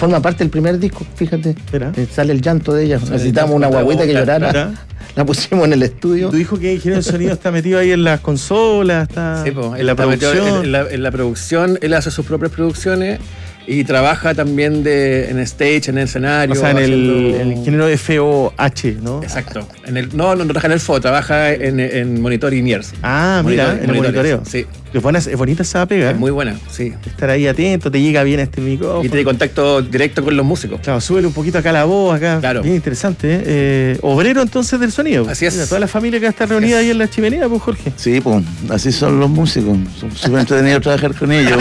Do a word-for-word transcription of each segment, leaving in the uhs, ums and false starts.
forma parte del primer disco, fíjate. Mira. Eh, Sale el llanto de ella. Sale Necesitamos una guaguita que llorara. Mira. La pusimos en el estudio. Tu hijo que es ingeniero de sonido está metido ahí en las consolas, está Sí, po, en él la está metido producción. En, en la, en la producción, él hace sus propias producciones y trabaja también de, en stage, en el escenario. O sea, en el, haciendo- el ingeniero F O H, ¿no? Exacto. En el, no, no trabaja en el F O, trabaja en, en monitor Iniers. Ah, mira, Monitor- en el monitores, monitoreo. Sí, Es, buena, es bonita esa pega. es muy buena, sí. Estar ahí atento, te llega bien este micrófono. Y tiene contacto directo con los músicos. Claro, súbele un poquito acá la voz, acá. Claro. Bien interesante, ¿eh? Eh, obrero entonces del sonido. Así es. Mira, toda la familia que está reunida ahí en la chimenea, pues Jorge. Sí, pues, así son los músicos. Son súper entretenidos trabajar con ellos.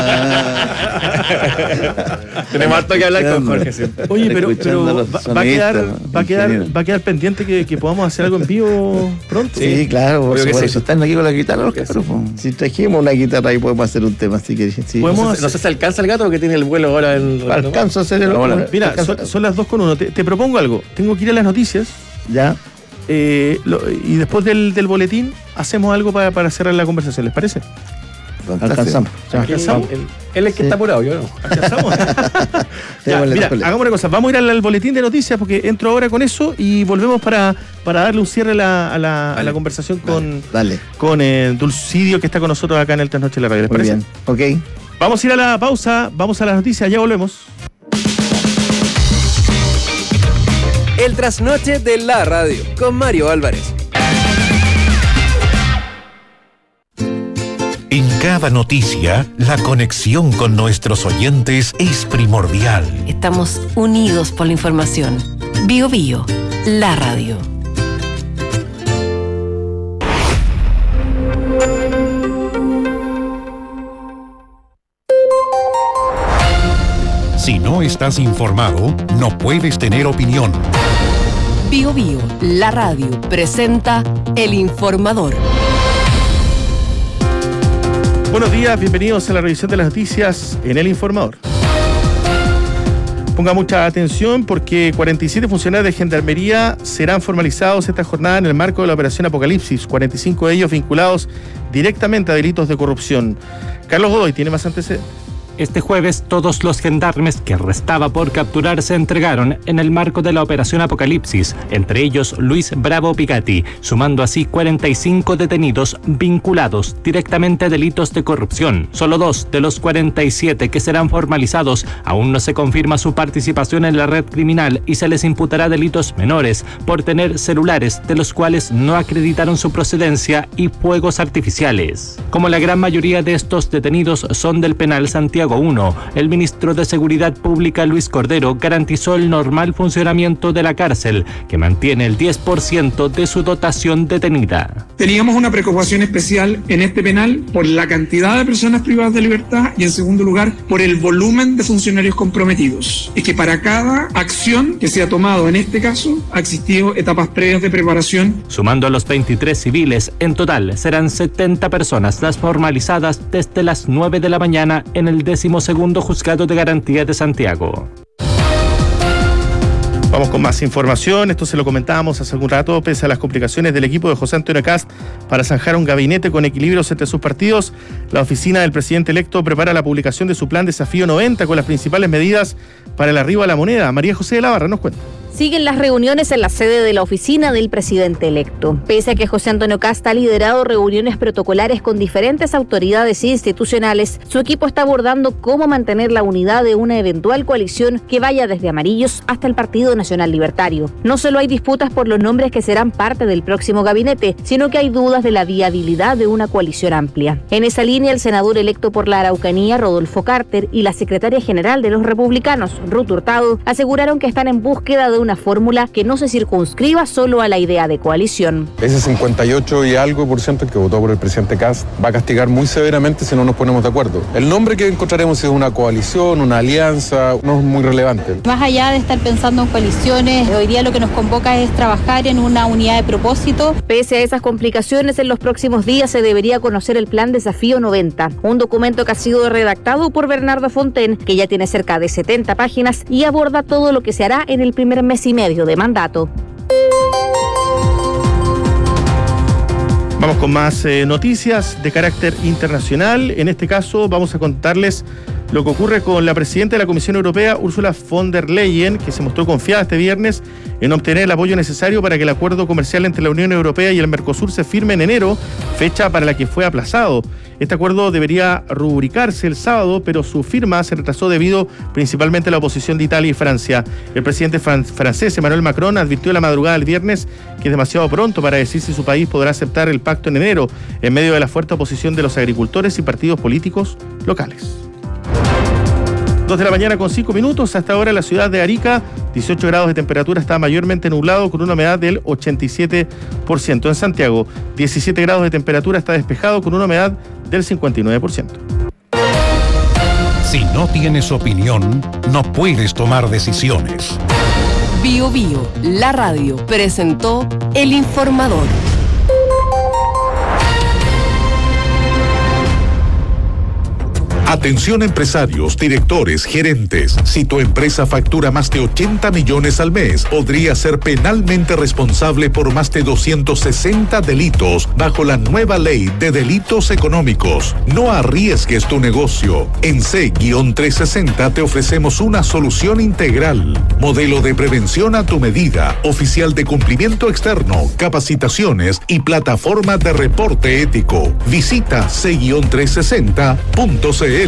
Tenemos harto que hablar con Jorge siempre. Oye, pero, Escuchando pero a los va, va a quedar, sonistas, va a quedar, ingenieros. va a quedar pendiente que, que podamos hacer algo en vivo pronto. Sí, claro, por Obvio que Por sí. eso están aquí con la guitarra los cabros, po. Si trajimos una guitarra ahí podemos hacer un tema, si querés. Sí. Podemos- No sé, no sé si alcanza el gato porque tiene el vuelo ahora en. Alcanzo a hacer el... Hola. Mira, alcanzo- son, son las dos con uno. Te, te propongo algo. Tengo que ir a las noticias Ya. eh, lo- y después del, del boletín hacemos algo para, para cerrar la conversación. ¿Les parece? Alcanzamos. Ya. ¿Alcanzamos? Él, él es el que Sí. está apurado, yo no. ¿Alcanzamos? Ya, Démosle, mira, démosle. hagamos una cosa. Vamos a ir al, al boletín de noticias porque entro ahora con eso y volvemos para, para darle un cierre a la, a la, a la Vale. conversación con, Dale. con eh, Dulcidio, que está con nosotros acá en el Trasnoche de la Radio. ¿Les Muy parece? bien. Ok. Vamos a ir a la pausa, vamos a las noticias, ya volvemos. El trasnoche de la radio con Mario Álvarez. En cada noticia, la conexión con nuestros oyentes es primordial. Estamos unidos por la información. Bio Bio, la radio. Si no estás informado, no puedes tener opinión. Bio Bio, la radio, presenta El Informador. Buenos días, bienvenidos a la revisión de las noticias en El Informador. Ponga mucha atención porque cuarenta y siete funcionarios de Gendarmería serán formalizados esta jornada en el marco de la Operación Apocalipsis, cuarenta y cinco de ellos vinculados directamente a delitos de corrupción. Carlos Godoy tiene más antecedentes. Este jueves, todos los gendarmes que restaba por capturar se entregaron en el marco de la Operación Apocalipsis, entre ellos Luis Bravo Picati, sumando así cuarenta y cinco detenidos vinculados directamente a delitos de corrupción. Solo dos de los cuarenta y siete que serán formalizados aún no se confirma su participación en la red criminal y se les imputará delitos menores por tener celulares de los cuales no acreditaron su procedencia y fuegos artificiales. Como la gran mayoría de estos detenidos son del penal Santiago uno, el ministro de Seguridad Pública Luis Cordero garantizó el normal funcionamiento de la cárcel, que mantiene el diez por ciento de su dotación detenida. Teníamos una preocupación especial en este penal por la cantidad de personas privadas de libertad y en segundo lugar por el volumen de funcionarios comprometidos. Es que para cada acción que se ha tomado en este caso ha existido etapas previas de preparación. Sumando a los veintitrés civiles, en total serán setenta personas las formalizadas desde las nueve de la mañana en el decimosegundo Juzgado de Garantía de Santiago. Vamos con más información. Esto se lo comentábamos hace algún rato. Pese a las complicaciones del equipo de José Antonio Kast para zanjar un gabinete con equilibrios entre sus partidos, la oficina del presidente electo prepara la publicación de su plan Desafío noventa con las principales medidas para el arribo a la moneda. María José de la Barra nos cuenta. Siguen las reuniones en la sede de la oficina del presidente electo. Pese a que José Antonio Kast ha liderado reuniones protocolares con diferentes autoridades institucionales, su equipo está abordando cómo mantener la unidad de una eventual coalición que vaya desde amarillos hasta el Partido Nacional Libertario. No solo hay disputas por los nombres que serán parte del próximo gabinete, sino que hay dudas de la viabilidad de una coalición amplia. En esa línea, el senador electo por la Araucanía, Rodolfo Carter, y la secretaria general de los republicanos, Ruth Hurtado, aseguraron que están en búsqueda de una fórmula que no se circunscriba solo a la idea de coalición. Ese cincuenta y ocho y algo por ciento que votó por el presidente Kast va a castigar muy severamente si no nos ponemos de acuerdo. El nombre que encontraremos es una coalición, una alianza, no es muy relevante. Más allá de estar pensando en coaliciones, hoy día lo que nos convoca es trabajar en una unidad de propósito. Pese a esas complicaciones, en los próximos días se debería conocer el plan Desafío noventa, un documento que ha sido redactado por Bernardo Fontaine, que ya tiene cerca de setenta páginas y aborda todo lo que se hará en el primer mes y medio de mandato. Vamos con más eh, noticias de carácter internacional. En este caso vamos a contarles lo que ocurre con la presidenta de la Comisión Europea, Ursula von der Leyen, que se mostró confiada este viernes en obtener el apoyo necesario para que el acuerdo comercial entre la Unión Europea y el Mercosur se firme en enero, fecha para la que fue aplazado. Este acuerdo debería rubricarse el sábado, pero su firma se retrasó debido principalmente a la oposición de Italia y Francia. El presidente fran- francés Emmanuel Macron advirtió la madrugada del viernes que es demasiado pronto para decir si su país podrá aceptar el pacto en enero, en medio de la fuerte oposición de los agricultores y partidos políticos locales. dos de la mañana con cinco minutos. Hasta ahora en la ciudad de Arica, dieciocho grados de temperatura, está mayormente nublado con una humedad del ochenta y siete por ciento. En Santiago, diecisiete grados de temperatura, está despejado con una humedad del cincuenta y nueve por ciento. Si no tienes opinión, no puedes tomar decisiones. Bio Bio, la radio, presentó El Informador. Atención empresarios, directores, gerentes. Si tu empresa factura más de ochenta millones al mes, podría ser penalmente responsable por más de doscientos sesenta delitos bajo la nueva ley de delitos económicos. No arriesgues tu negocio. En C trescientos sesenta te ofrecemos una solución integral. Modelo de prevención a tu medida, oficial de cumplimiento externo, capacitaciones y plataforma de reporte ético. Visita C trescientos sesenta punto c l.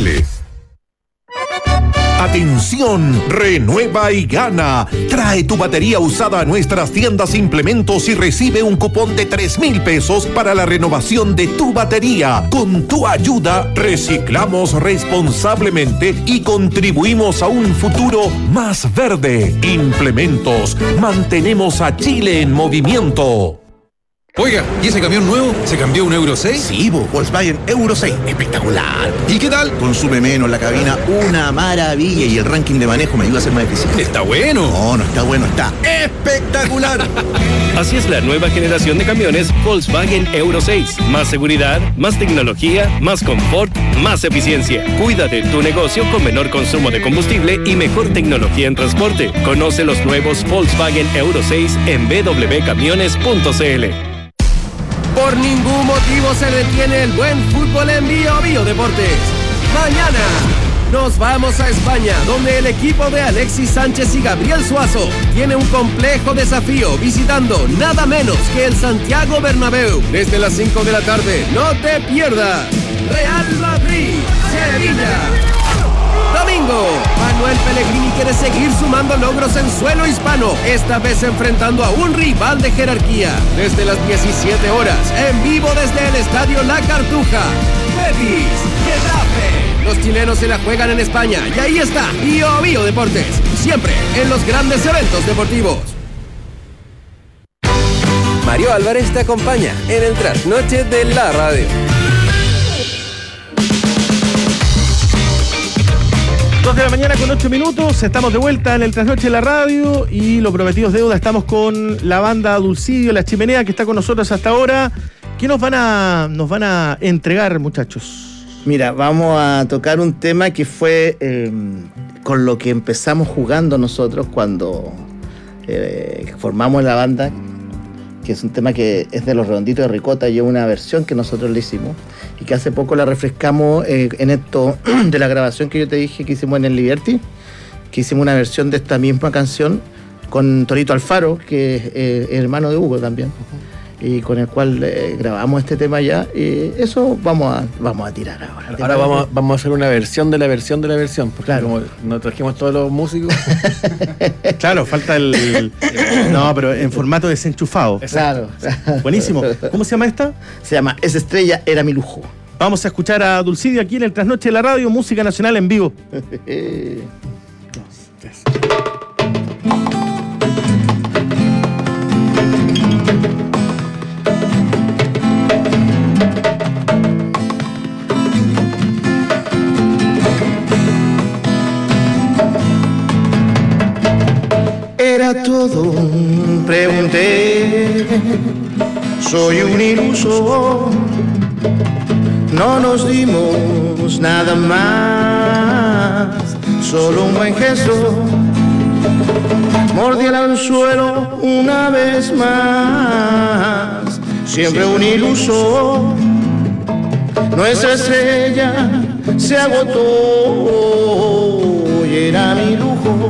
Atención, renueva y gana. Trae tu batería usada a nuestras tiendas Implementos y recibe un cupón de tres mil pesos para la renovación de tu batería. Con tu ayuda, reciclamos responsablemente y contribuimos a un futuro más verde. Implementos, mantenemos a Chile en movimiento. Oiga, ¿y ese camión nuevo se cambió a un Euro seis? Sí, bo, Volkswagen Euro seis, espectacular. ¿Y qué tal? Consume menos la cabina, una maravilla, y el ranking de manejo me ayuda a ser más eficiente. ¿Está bueno? No, no está bueno, está espectacular. Así es la nueva generación de camiones Volkswagen Euro seis. Más seguridad, más tecnología, más confort, más eficiencia. Cuida de tu negocio con menor consumo de combustible y mejor tecnología en transporte. Conoce los nuevos Volkswagen Euro seis en b w camiones punto c l. Por ningún motivo se detiene el buen fútbol en Bio Bio Deportes. Mañana nos vamos a España, donde el equipo de Alexis Sánchez y Gabriel Suazo tiene un complejo desafío visitando nada menos que el Santiago Bernabéu. Desde las cinco de la tarde, no te pierdas. Real Madrid, Sevilla. Domingo, Manuel Pellegrini quiere seguir sumando logros en suelo hispano, esta vez enfrentando a un rival de jerarquía. Desde las diecisiete horas, en vivo desde el Estadio La Cartuja. Betis, Getafe. Los chilenos se la juegan en España y ahí está Bio Bio Deportes, siempre en los grandes eventos deportivos. Mario Álvarez te acompaña en el trasnoche de la radio. dos de la mañana con ocho minutos, estamos de vuelta en el Trasnoche de la Radio y lo prometido es deuda. Estamos con la banda Dulcidio, La Chimenea, que está con nosotros hasta ahora. ¿Qué nos van a, nos van a entregar, muchachos? Mira, vamos a tocar un tema que fue eh, con lo que empezamos jugando nosotros cuando eh, formamos la banda, que es un tema que es de Los Redonditos de Ricota, y es una versión que nosotros le hicimos y que hace poco la refrescamos eh, en esto de la grabación que yo te dije que hicimos en el Liberty, que hicimos una versión de esta misma canción con Torito Alfaro, que es eh, hermano de Hugo también, uh-huh. y con el cual eh, grabamos este tema ya, y eso vamos a, vamos a tirar ahora. Ahora vamos, vamos a hacer una versión de la versión de la versión, porque claro, como nos trajimos todos los músicos. Claro, falta el, el... No, pero en formato desenchufado. Claro. Buenísimo. ¿Cómo se llama esta? Se llama Esa estrella era mi lujo. Vamos a escuchar a Dulcidio aquí en el Trasnoche de la Radio, música nacional en vivo. Era todo, pregunté, soy un iluso, no nos dimos nada más, solo un buen gesto, mordí el anzuelo una vez más, siempre un iluso, nuestra estrella se agotó y era mi lujo.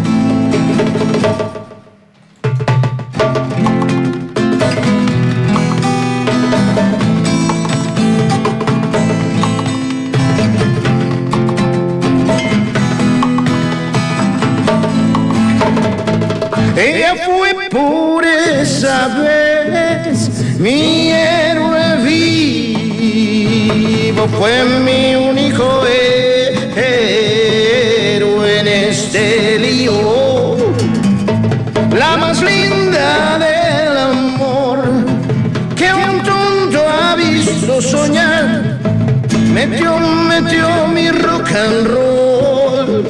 Ella fue por esa vez mi héroe vivo, fue mi único héroe en este lío, la más linda del amor que un tonto ha visto soñar, metió, metió mi rock and roll.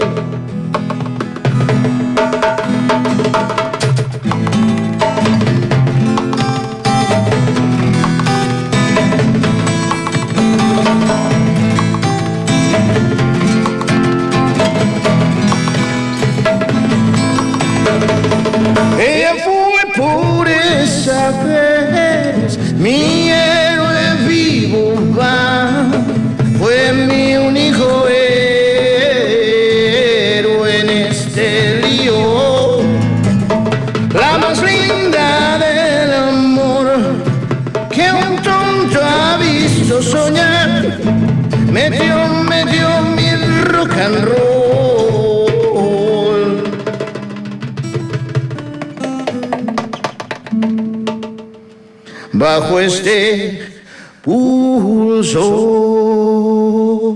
Ella fue por esa vez mi héroe vivo va, fue mi único héroe en este lío, la más linda del amor que un tonto ha visto soñar, metió, metió mi rock and roll. Bajo este pulso.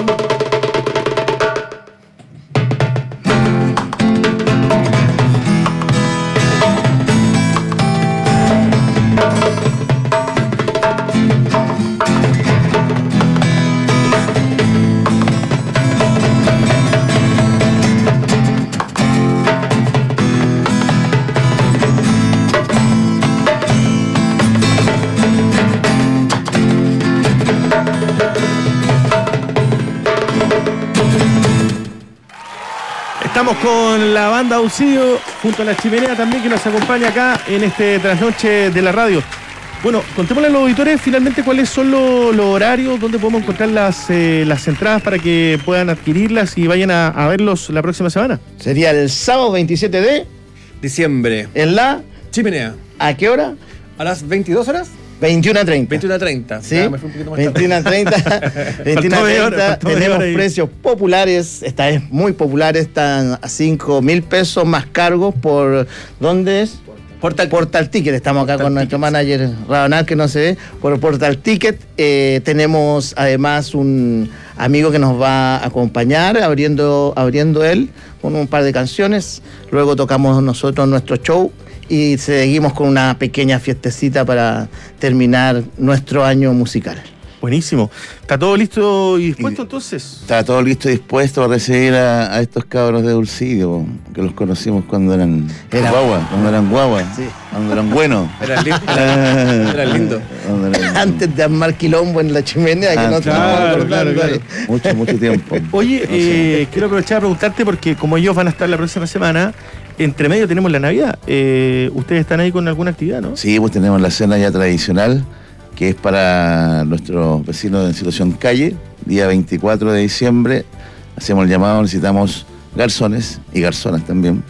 Estamos con la banda Auxilio junto a la chimenea también que nos acompaña acá en este trasnoche de la radio. Bueno, contémosle a los auditores finalmente cuáles son los, los horarios, dónde podemos encontrar las, eh, las entradas para que puedan adquirirlas y vayan a, a verlos la próxima semana. Sería el sábado veintisiete de diciembre. ¿En la chimenea? ¿A qué hora? ¿A las veintidós horas? veintiuno a treinta. veintiuno a treinta. ¿Sí? Ya, me fui un poquito más veintiuno a treinta. veintiuno a treinta. Tenemos precios populares. Esta es muy popular. Están a cinco mil pesos más cargos por. ¿Dónde es? Portal, Portal Ticket. Estamos acá Portal con nuestro Tickets. manager Radonal, que no se ve. Por Portal Ticket. Eh, tenemos además un amigo que nos va a acompañar abriendo, abriendo él con un par de canciones. Luego tocamos nosotros nuestro show. Y seguimos con una pequeña fiestecita para terminar nuestro año musical. Buenísimo. ¿Está todo listo y dispuesto entonces? Está todo listo y dispuesto para recibir a, a estos cabros de Dulcidio, que los conocimos cuando eran Era- guagua, cuando eran guagua, Sí. cuando eran buenos. Era lindo. Era, era lindo. Cuando eran- Antes de armar quilombo en la chimenea, que Ah, no claro, estamos claro, acordando claro. ahí. Mucho, mucho tiempo. Oye, eh, quiero aprovechar a preguntarte porque como ellos van a estar la próxima semana, entre medio tenemos la Navidad. Eh, ¿Ustedes están ahí con alguna actividad, no? Sí, pues tenemos la cena ya tradicional, que es para nuestros vecinos en situación calle, día veinticuatro de diciembre. Hacemos el llamado, necesitamos garzones y garzonas también,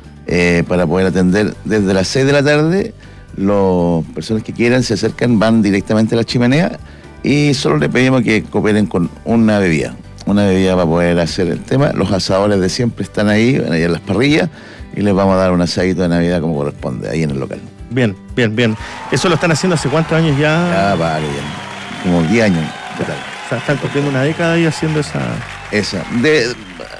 eh, para poder atender desde las seis de la tarde. Las personas que quieran se acercan, van directamente a la chimenea y solo le pedimos que cooperen con una bebida. Una bebida para poder hacer el tema. Los asadores de siempre están ahí, ahí en las parrillas, y les vamos a dar un asadito de Navidad como corresponde, ahí en el local. Bien, bien, bien. ¿Eso lo están haciendo hace cuántos años ya? Ya, vale, ya. Como diez años total. O sea, están cumpliendo una década ahí haciendo esa... Esa. De,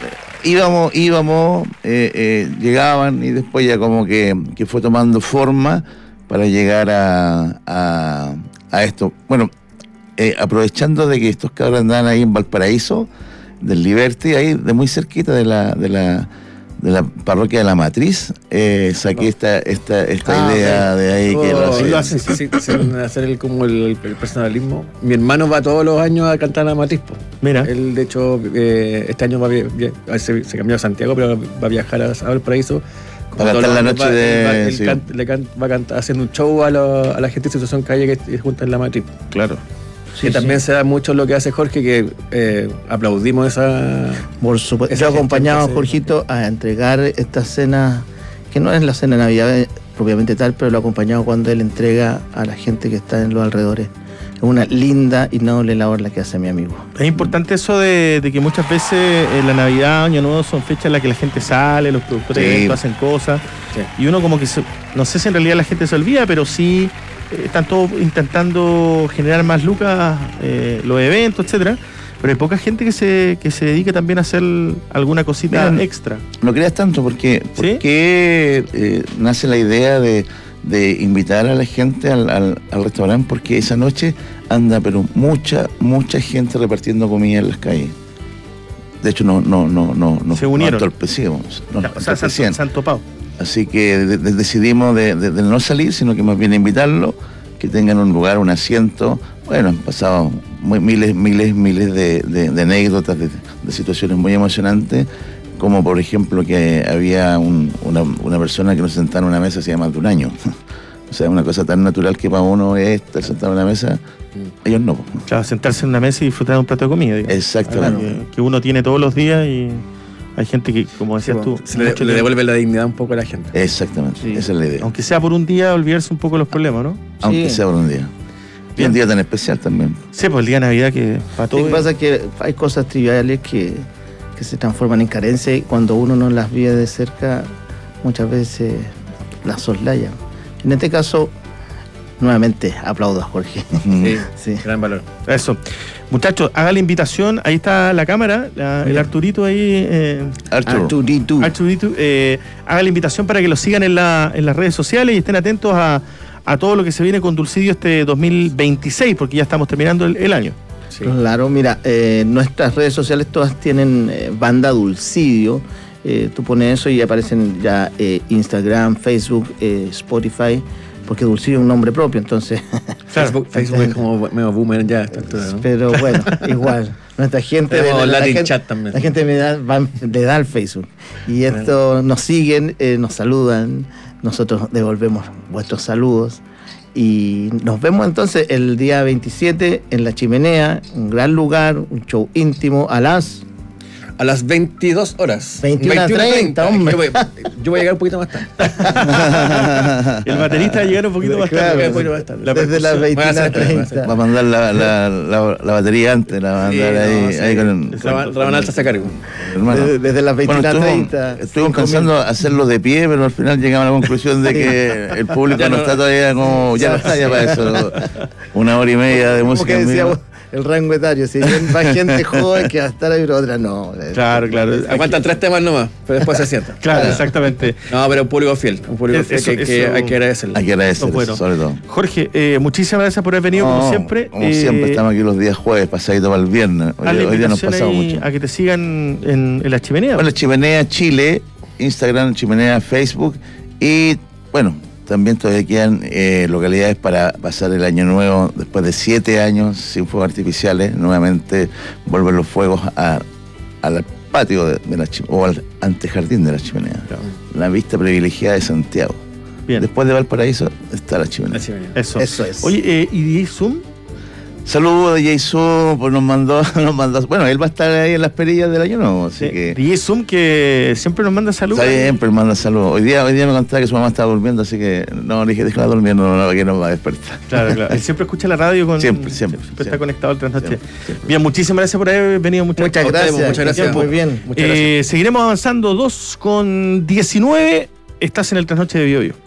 íbamos, íbamos, eh, eh, llegaban y después ya como que, que fue tomando forma para llegar a, a, a esto. Bueno, eh, aprovechando de que estos cabros andaban ahí en Valparaíso, del Liberty, ahí de muy cerquita de la, de la, de la parroquia de la Matriz, eh, saqué esta, esta, esta Ah, idea ok. de ahí que Oh, lo sí, lo hacen. hacen, sí, sí, sin hacer el, como el, el personalismo. Mi hermano va todos los años a cantar a Matriz. Po. Mira. Él, de hecho, eh, este año va, vi- vi- se, se cambió a Santiago, pero va a viajar a, a Valparaíso. Como Va a todos cantar los la años, noche va- él va- de- él sí. can- le can- va a cantar haciendo un show a, lo- a la gente de situación calle que se junta en la Matriz. Claro. que también se da mucho lo que hace Jorge, que eh, aplaudimos esa... Por supuesto, esa yo acompañaba a gestión que se- Jorgito a entregar esta cena, que no es la cena de Navidad eh, propiamente tal, pero lo he acompañado cuando él entrega a la gente que está en los alrededores. Es una linda y noble labor la que hace mi amigo. Es importante eso de, de que muchas veces eh, la Navidad, Año Nuevo son fechas en las que la gente sale, los productores Sí. de eventos hacen cosas. Sí. Y uno como que, se- no sé si en realidad la gente se olvida, pero sí eh, están todos intentando generar más lucas, eh, los eventos, etcétera. Pero hay poca gente que se, que se dedique también a hacer alguna cosita Mira, extra. No creas tanto, porque, ¿Sí? porque eh, nace la idea de, de invitar a la gente al, al, al restaurante, porque esa noche anda pero mucha, mucha gente repartiendo comida en las calles. De hecho, no, no, no, no, no, Se unieron. no entorpecimos, no, O sea, se han- entorpecían. se han topado. Así que de- de- decidimos de, de- de no salir, sino que más bien invitarlo, que tengan un lugar, un asiento. Bueno, han pasado muy- miles, miles, miles de, de- de anécdotas, de, de situaciones muy emocionantes, como por ejemplo que había un- una, una persona que nos sentaba en una mesa hace más de un año. O sea, una cosa tan natural que para uno es estar sentado en una mesa, ellos no. Claro, sentarse en una mesa y disfrutar de un plato de comida. digamos. Exactamente. Que, que uno tiene todos los días y hay gente que, como decías tú, Se le, mucho le tiempo- devuelve la dignidad un poco a la gente. Exactamente, esa es la idea. aunque sea por un día, olvidarse un poco de los problemas, ¿no? Aunque Sí. sea por un día. Y un día tan especial también. Sí, pues el día de Navidad que para Lo todo. que pasa es que hay cosas triviales que, que se transforman en carencia y cuando uno no las vive de cerca, muchas veces las soslaya. En este caso, nuevamente aplaudo a Jorge. Sí, Sí. gran valor. Eso. Muchachos, haga la invitación. Ahí está la cámara, la- el Arturito ahí. Eh, Arturo. Arturito. Arturito, eh, haga la invitación para que lo sigan en, la, en las redes sociales y estén atentos a, a todo lo que se viene con Dulcidio este dos mil veintiséis, porque ya estamos terminando el, el año. Sí. Claro, mira, eh, nuestras redes sociales todas tienen eh, banda Dulcidio. Eh, tú pones eso y aparecen ya eh, Instagram, Facebook, eh, Spotify, porque Dulcidio es un nombre propio, entonces. Facebook, Facebook es como medio boomer ya a esta altura, ¿no? Pero bueno, igual. Nuestra gente, Tenemos de- la, Latin gente, chat también. la gente me da, va- le da al Facebook. Y esto nos siguen, eh, nos saludan, nosotros devolvemos vuestros saludos. Y nos vemos entonces el día veintisiete en La Chimenea, un gran lugar, un show íntimo a las... A las veintidós horas. veintiuna treinta, hombre. Yo voy, yo voy a llegar un poquito más tarde. El baterista va a llegar un poquito más Claro, tarde. un poquito más tarde. La desde las percusión. Voy a hacer veintiuna esto, voy a hacer treinta. Va a mandar la, la, la, la batería antes, la va a Sí, mandar ahí, no, sí. ahí con el. Raban- Rabanal se hace cargo. hermano. Desde, desde las Bueno, veintiuna estuvimos, treinta. estuvimos pensando hacerlo de pie, pero al final llegamos a la conclusión de que el público Ya no, no- está todavía como. Ya no está ya para eso. Una hora y media de Como música que en decía vivo. vos, el rango etario, si bien va gente joven que va a estar ahí, pero otra no. Claro, claro. Aguantan tres temas nomás, pero después se sienta. Claro, exactamente. No, pero un público fiel. Un público Es- fiel eso- que, que eso- hay que agradecerle. Hay que agradecer, No, bueno. eso, sobre todo. Jorge, eh, muchísimas gracias por haber venido, como No, siempre. Como Eh, siempre, estamos aquí los días jueves, pasadito para el viernes. Hoy, haz la hoy día nos invitación pasamos ahí mucho. a que te sigan en, en la chimenea. Bueno, Chimenea Chile, Instagram, Chimenea Facebook y bueno, también todavía quedan eh, localidades para pasar el año nuevo después de siete años sin fuegos artificiales. Nuevamente vuelven los fuegos a- al patio de, de la chimenea o al antejardín de la chimenea. La vista privilegiada de Santiago. Bien. Después de Valparaíso está la chimenea. La chimenea. Eso. Eso es. Oye, eh, ¿y D J Zoom? Saludos de Jason, pues nos mandó, nos mandó, bueno, él va a estar ahí en las perillas del año nuevo, así Sí, que D J Zoom que siempre nos manda saludos. está bien, pero manda saludos. Hoy día, hoy día me contaba que su mamá estaba durmiendo, así que no, le dije, déjala durmiendo, no, no, que nos va a despertar. Claro, claro. Él siempre escucha la radio con. Siempre, siempre, Siempre está siempre. conectado al trasnoche. Siempre, siempre. Bien, muchísimas gracias por haber venido. Muchas, Muchas A ustedes, gracias. muchas gracias. Muy bien. Muchas gracias. Eh, seguiremos avanzando. dos con diecinueve. Estás en el trasnoche de Bio Bio.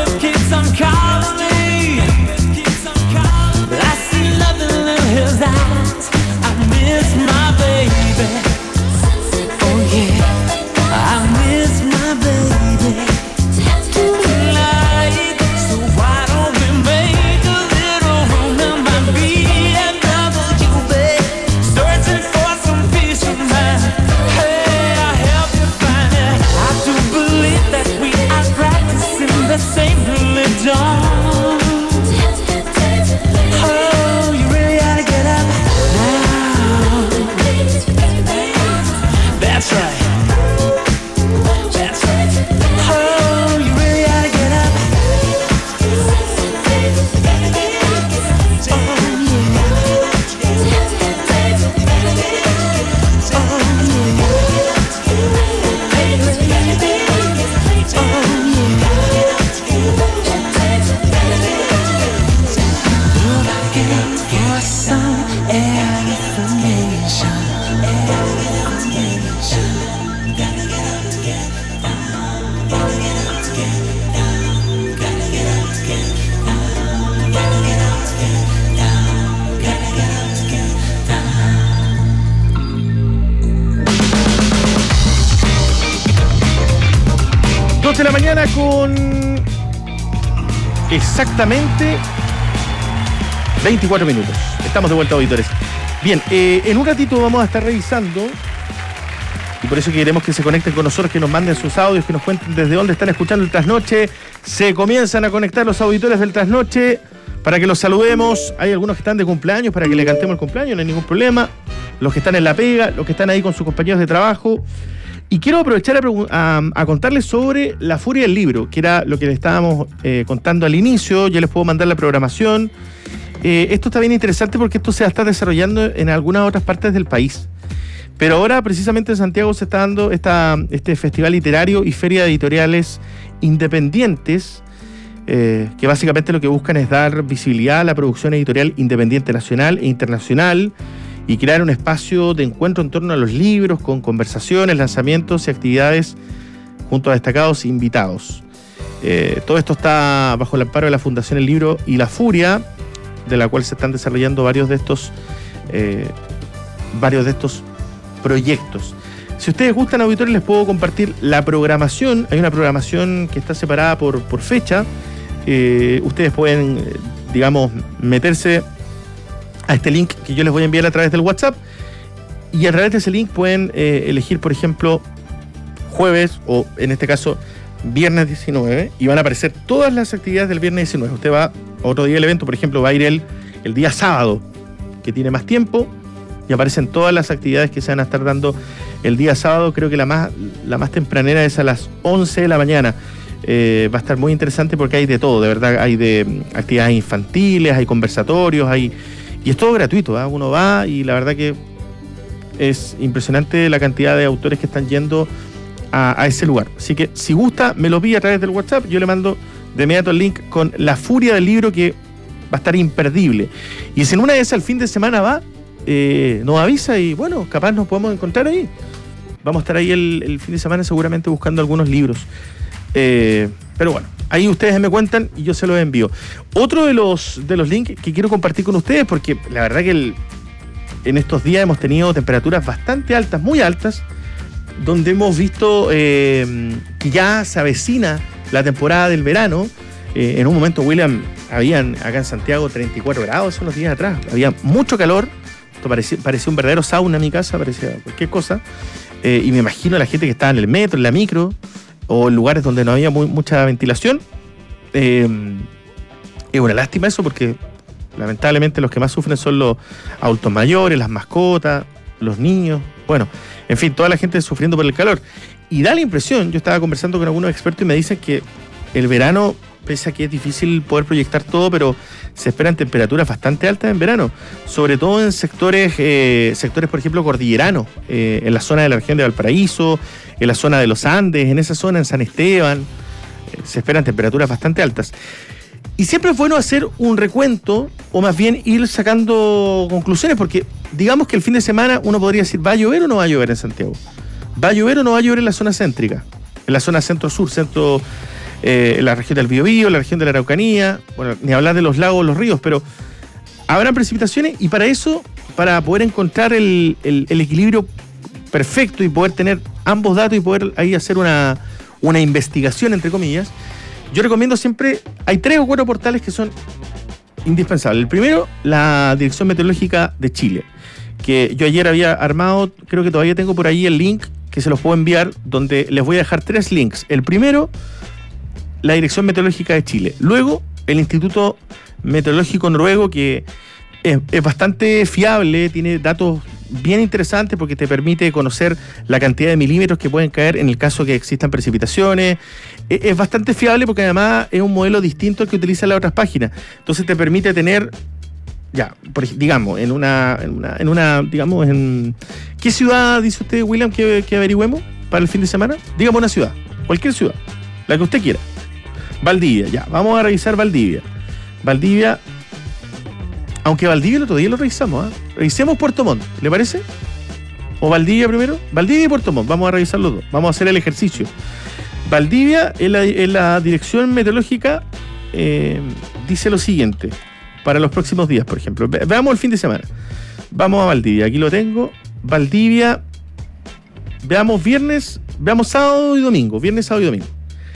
dos de la mañana con exactamente veinticuatro minutos. Estamos de vuelta, auditores. Bien, eh, en un ratito vamos a estar revisando, y por eso queremos que se conecten con nosotros, que nos manden sus audios, que nos cuenten desde dónde están escuchando el Trasnoche. Se comienzan a conectar los auditores del Trasnoche para que los saludemos. Hay algunos que están de cumpleaños, para que le cantemos el cumpleaños, no hay ningún problema. Los que están en la pega, los que están ahí con sus compañeros de trabajo. Y quiero aprovechar a, a, a contarles sobre La Furia del Libro, que era lo que les estábamos eh, contando al inicio. Ya les puedo mandar la programación. Eh, esto está bien interesante porque esto se está desarrollando en algunas otras partes del país. Pero ahora, precisamente en Santiago, se está dando esta, este festival literario y feria de editoriales independientes, eh, que básicamente lo que buscan es dar visibilidad a la producción editorial independiente nacional e internacional, y crear un espacio de encuentro en torno a los libros, con conversaciones, lanzamientos y actividades junto a destacados invitados. Eh, todo esto está bajo el amparo de la Fundación El Libro y La Furia, de la cual se están desarrollando varios de estos, eh, varios de estos proyectos. Si ustedes gustan, auditores, les puedo compartir la programación. Hay una programación que está separada por, por fecha. Eh, ustedes pueden, digamos, meterse a este link que yo les voy a enviar a través del WhatsApp, y a través de ese link pueden eh, elegir, por ejemplo, jueves o, en este caso, viernes diecinueve, y van a aparecer todas las actividades del viernes diecinueve. Usted va a otro día del evento, por ejemplo, va a ir el, el día sábado, que tiene más tiempo, y aparecen todas las actividades que se van a estar dando el día sábado. Creo que la más, la más tempranera es a las once de la mañana. Eh, va a estar muy interesante porque hay de todo, de verdad. Hay de actividades infantiles, hay conversatorios, hay... Y es todo gratuito, ¿eh? Uno va y la verdad que es impresionante la cantidad de autores que están yendo a, a ese lugar. Así que si gusta, me lo pide a través del WhatsApp, yo le mando de inmediato el link con La Furia del Libro, que va a estar imperdible. Y si en una de esas el fin de semana va, eh, nos avisa y bueno, capaz nos podemos encontrar ahí. Vamos a estar ahí el, el fin de semana seguramente buscando algunos libros. Eh, pero bueno, ahí ustedes me cuentan y yo se los envío. Otro de los, de los links que quiero compartir con ustedes, porque la verdad que el, en estos días hemos tenido temperaturas bastante altas, muy altas, donde hemos visto eh, que ya se avecina la temporada del verano. Eh, en un momento, William, habían acá en Santiago treinta y cuatro grados unos días atrás. Había mucho calor. Esto parecía, parecía un verdadero sauna en mi casa, parecía cualquier cosa. Eh, y me imagino a la gente que estaba en el metro, en la micro, o en lugares donde no había muy, mucha ventilación. Eh, es una lástima eso, porque lamentablemente los que más sufren son los adultos mayores, las mascotas, los niños, bueno, en fin, toda la gente sufriendo por el calor. Y da la impresión, yo estaba conversando con algunos expertos y me dicen que el verano, pese a que es difícil poder proyectar todo, pero se esperan temperaturas bastante altas en verano, sobre todo en sectores, eh, sectores por ejemplo, cordilleranos, eh, en la zona de la región de Valparaíso, en la zona de los Andes, en esa zona, en San Esteban, eh, se esperan temperaturas bastante altas. Y siempre es bueno hacer un recuento, o más bien ir sacando conclusiones, porque digamos que el fin de semana uno podría decir, ¿va a llover o no va a llover en Santiago? ¿Va a llover o no va a llover en la zona céntrica? En la zona centro-sur, centro, eh, la región del Biobío, la región de la Araucanía, bueno, ni hablar de los lagos, los ríos, pero habrán precipitaciones y para eso, para poder encontrar el, el, el equilibrio perfecto y poder tener ambos datos y poder ahí hacer una, una investigación, entre comillas, yo recomiendo siempre, hay tres o cuatro portales que son indispensables. El primero, la Dirección Meteorológica de Chile, que yo ayer había armado, creo que todavía tengo por ahí el link, que se los puedo enviar, donde les voy a dejar tres links. El primero, la Dirección Meteorológica de Chile. Luego, el Instituto Meteorológico Noruego, que es, es bastante fiable, tiene datos bien interesantes porque te permite conocer la cantidad de milímetros que pueden caer en el caso que existan precipitaciones. Es, es bastante fiable porque además es un modelo distinto al que utilizan las otras páginas. Entonces te permite tener, ya, por, digamos, en una, en una, en una, digamos, en... ¿Qué ciudad dice usted, William, que, que averigüemos para el fin de semana? Dígame una ciudad, cualquier ciudad, la que usted quiera. Valdivia, ya, vamos a revisar Valdivia. Valdivia, aunque Valdivia el otro día lo revisamos, ¿eh? Revisemos Puerto Montt, ¿le parece? ¿O Valdivia primero? Valdivia y Puerto Montt, vamos a revisar los dos, vamos a hacer el ejercicio. Valdivia, en la, en la Dirección Meteorológica, eh, dice lo siguiente, para los próximos días, por ejemplo. Ve, veamos el fin de semana. Vamos a Valdivia, aquí lo tengo. Valdivia, veamos viernes, veamos sábado y domingo, viernes, sábado y domingo.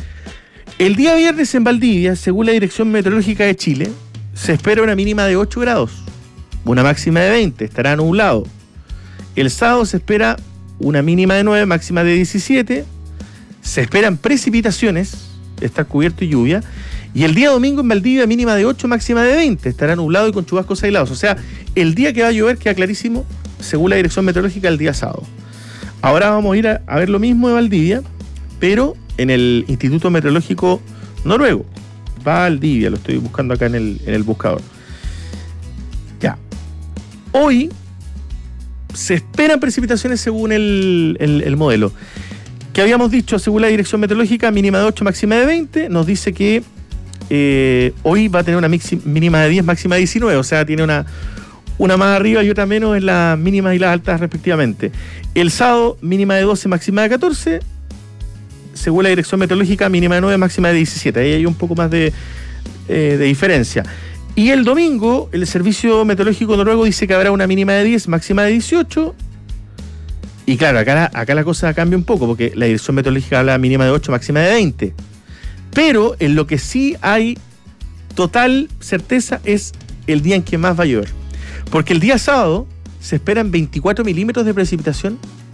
El día viernes en Valdivia, según la Dirección Meteorológica de Chile, se espera una mínima de ocho grados, una máxima de veinte, estará nublado. El sábado se espera una mínima de nueve, máxima de diecisiete, se esperan precipitaciones, estar cubierto y lluvia, y el día domingo en Valdivia mínima de ocho, máxima de veinte, estará nublado y con chubascos aislados. O sea, el día que va a llover queda clarísimo, según la Dirección Meteorológica, el día sábado. Ahora vamos a ir a, a ver lo mismo de Valdivia, pero en el Instituto Meteorológico Noruego. Valdivia, lo estoy buscando acá en el, en el buscador. Ya. Hoy se esperan precipitaciones según el, el, el modelo. Que habíamos dicho, según la Dirección Meteorológica, mínima de ocho, máxima de veinte. Nos dice que eh, hoy va a tener una mixi, mínima de diez, máxima de diecinueve. O sea, tiene una, una más arriba y otra menos en las mínimas y las altas respectivamente. El sábado, mínima de doce, máxima de catorce. Según la Dirección Meteorológica, mínima de nueve, máxima de diecisiete. Ahí hay un poco más de, eh, de diferencia. Y el domingo, el Servicio Meteorológico Noruego dice que habrá una mínima de diez, máxima de dieciocho. Y claro, acá, acá la cosa cambia un poco, porque la Dirección Meteorológica habla mínima de ocho, máxima de veinte. Pero en lo que sí hay total certeza es el día en que más va a llover. Porque el día sábado se esperan veinticuatro milímetros de precipitación